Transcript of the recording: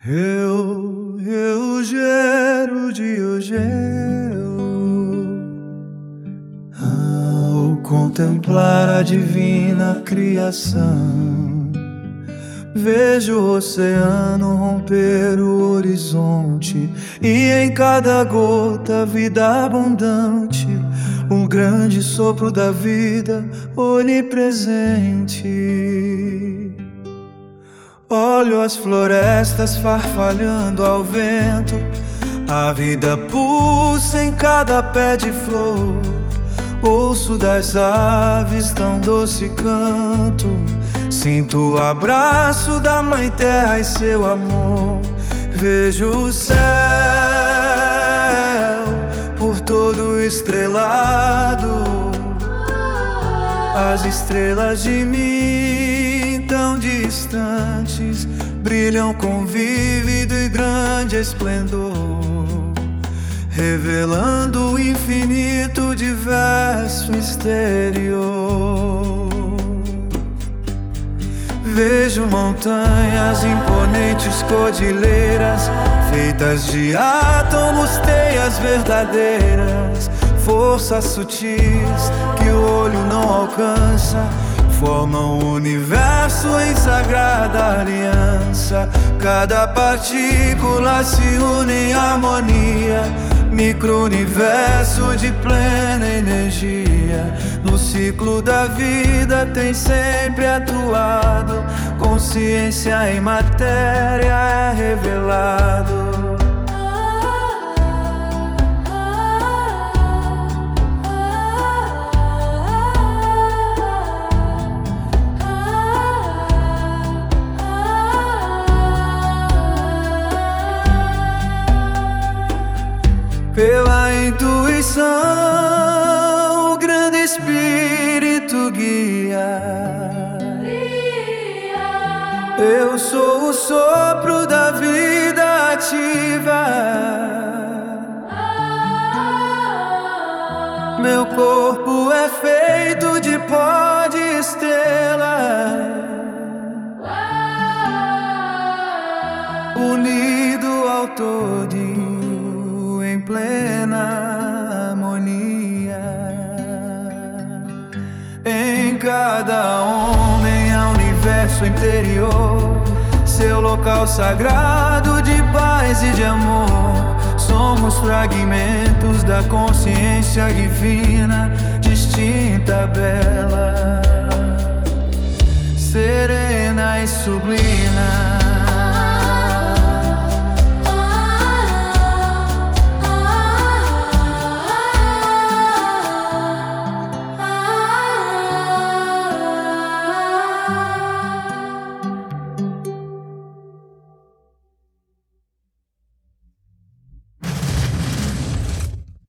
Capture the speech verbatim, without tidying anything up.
Eu, eu gero de Ogeu, ao contemplar a divina criação, vejo o oceano romper o horizonte, e em cada gota vida abundante, um grande sopro da vida onipresente. Olho as florestas farfalhando ao vento, a vida pulsa em cada pé de flor. Ouço das aves tão doce canto, sinto o abraço da Mãe Terra e seu amor. Vejo o céu por todo estrelado, as estrelas de mim tão distantes brilham com vívido e grande esplendor, revelando o infinito diverso exterior. Vejo montanhas, imponentes cordilheiras, feitas de átomos, teias verdadeiras, forças sutis que o olho não alcança, formam o universo em sagrada aliança. Cada partícula se une em harmonia, micro-universo de plena energia. No ciclo da vida tem sempre atuado, consciência em matéria é revelado. Pela intuição, o grande Espírito guia. Eu sou o sopro da vida ativa. Meu corpo é feito de pó de estrela, unido ao todo em plena harmonia. Em cada homem há universo interior, seu local sagrado de paz e de amor. Somos fragmentos da consciência divina, distinta, bela, serena e sublime.